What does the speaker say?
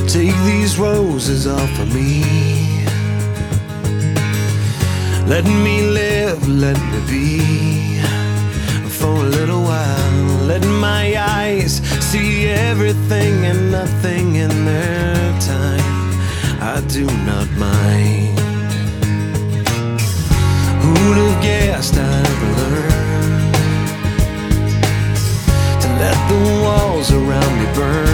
Take these roses off of me. Let me live, let me be for a little while. Let my eyes see everything and nothing in their time. I do not mind. Who'd have guessed I'd learn to let the walls around me burn?